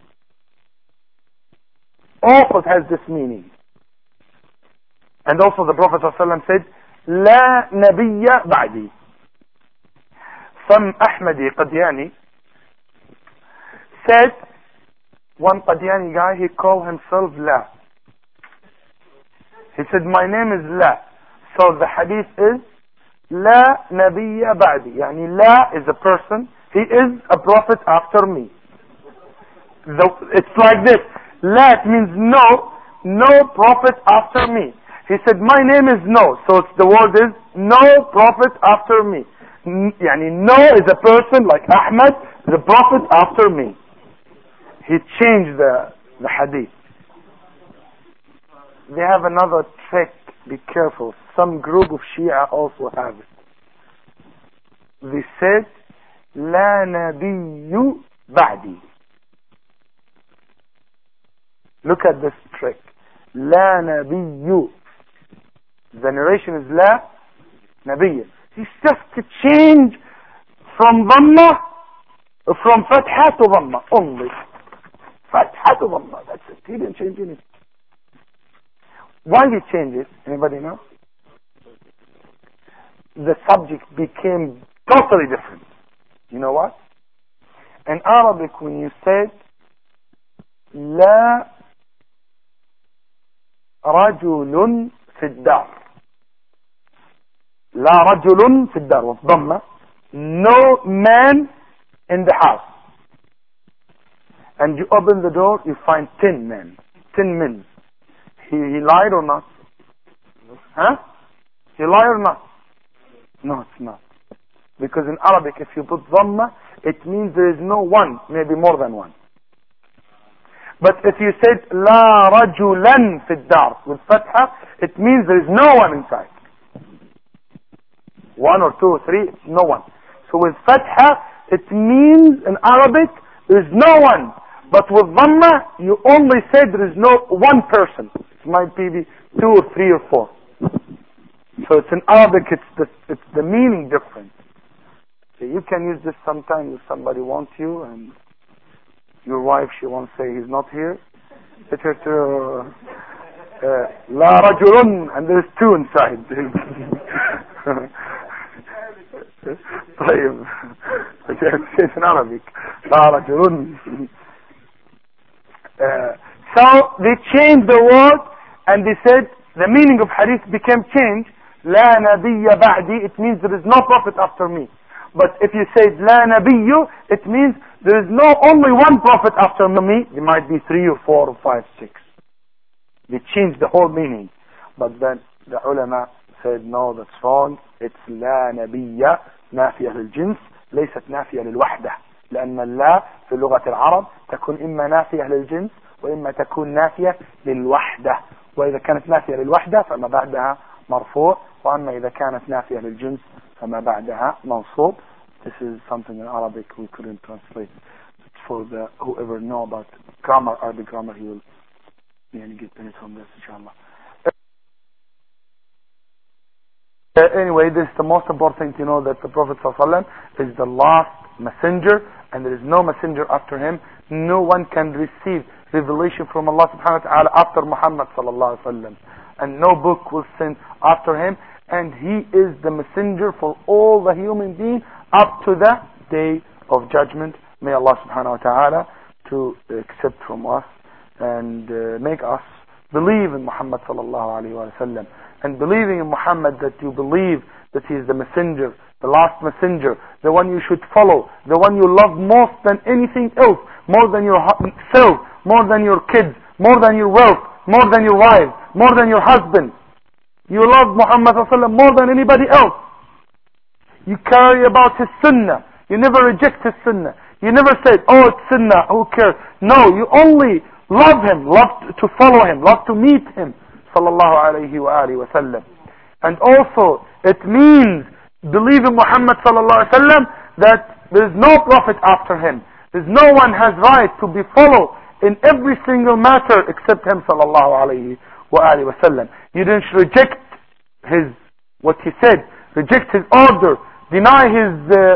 Also, it has this meaning. And also, the Prophet ﷺ said, "La nabiyya ba'di." Some Ahmadi Qadiani said, one Qadiani guy, he called himself La. He said, my name is La. So the hadith is, La Nabiyya Ba'di. Yani La is a person, he is a prophet after me. The, it's like this. La, it means no, no prophet after me. He said, my name is No. So it's, the word is, no prophet after me. Yani no is a person like Ahmad, the prophet after me. He changed the, the hadith. They have another trick, be careful. Some group of Shia also have it. They said, La Nabiyyu Ba'di. Look at this trick. La Nabiyyu. The narration is La Nabiyyu. It's just to change from Dhamma, from Fatha to Dhamma only. Fatha to Dhamma, that's it. He didn't change anything. Why did he change it? Anybody know? The subject became totally different. You know what? In Arabic, when you said La رجل في الدار, لا رجل في الدار والضمة, no man in the house. And you open the door, you find ten men, ten men. He, he lied or not? Huh? He lied or not? No, it's not. Because in Arabic, if you put dhamma, it means there is no one, maybe more than one. But if you said لا رجلا في الدار with fatha, it means there is no one inside. One or two or three, no one. So with fatha, it means in Arabic, there is no one. But with dhamma, you only said there is no one person. It might be two or three or four. So it's in Arabic, it's the, it's the meaning different. So you can use this sometimes if somebody wants you and your wife, she won't say he's not here. Better to uh, La Rajulun, and there's two inside. طيب it's in Arabic. La Rajulun. Uh, so they changed the word and they said the meaning of hadith became changed. La nabiyya ba'di, it means there is no prophet after me. But if you say la nabiyyu, it means there is no only one prophet after me. There might be three or four or five, six. They changed the whole meaning. But then the ulama said no, that's wrong. It's la nabiyya نافية للجنس ليست نافية للوحدة. لأن اللا في لغة العرب تكون إما نافية للجنس وإما تكون نافية للوحدة. وإذا كانت نافية للوحدة فما بعدها مرفوع، وأما إذا كانت نافية للجنس فما بعدها منصوب. This is something in Arabic we couldn't translate. It's for the whoever know about grammar, Arabic grammar, he will يعني get benefit from this inshallah. Uh, anyway, this is the most important thing to know, that the Prophet ﷺ is the last messenger and there is no messenger after him. No one can receive revelation from Allah subhanahu wa ta'ala after Muhammad sallallahu alaihi wasallam, and no book will send after him, and he is the messenger for all the human beings up to the day of judgment. May Allah subhanahu wa ta'ala to accept from us and uh, make us believe in Muhammad sallallahu alaihi wasallam. And believing in Muhammad, that you believe that he is the messenger, the last messenger, the one you should follow, the one you love most than anything else, more than yourself, more than your kids, more than your wealth, more than your wife, more than your husband. You love Muhammad sallallahu alaihi wasallam more than anybody else. You carry about his sunnah. You never reject his sunnah. You never said, oh, it's sunnah, who cares? No, you only love him, love to follow him, love to meet him. Sallallahu alayhi wa alihi wa sallam. And also, it means believe in Muhammad sallallahu alayhi wa sallam, that there is no prophet after him. There's no one has right to be followed in every single matter except him sallallahu alayhi wa alihi wa sallam. You didn't reject his, what he said, reject his order, deny his, uh,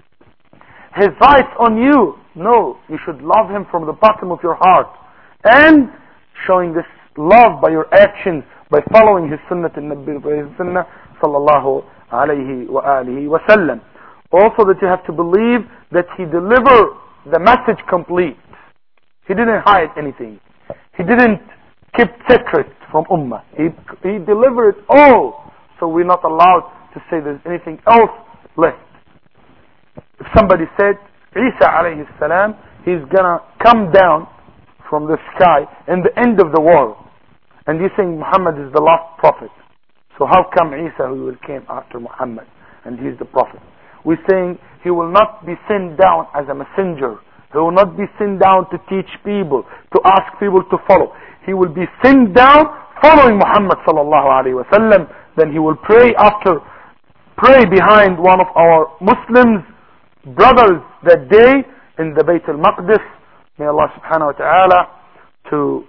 his rights on you. No, you should love him from the bottom of your heart. And showing this love by your actions, by following his sunnah and his sunnah sallallahu alayhi wa alihi wa sallam. Also that you have to believe that he delivered the message complete. He didn't hide anything. He didn't keep secret from ummah. He, he delivered it all. So we're not allowed to say there's anything else left. If somebody said Isa alayhi salam, he's gonna come down from the sky in the end of the world, and you think Muhammad is the last prophet, so how come Isa who will came after Muhammad and he's the prophet? We're saying he will not be sent down as a messenger. He will not be sent down to teach people, to ask people to follow. He will be sent down following Muhammad sallallahu alaihi wasallam. Then he will pray after, pray behind one of our Muslims brothers that day in the Bayt al-Maqdis. May Allah subhanahu wa ta'ala to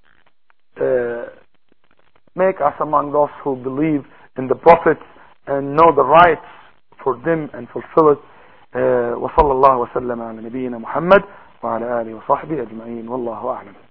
uh, make us among those who believe in the prophets and know the rights for them and fulfill it. وصلى الله وسلم على نبينا محمد وعلى آله وصحبه أجمعين والله أعلم.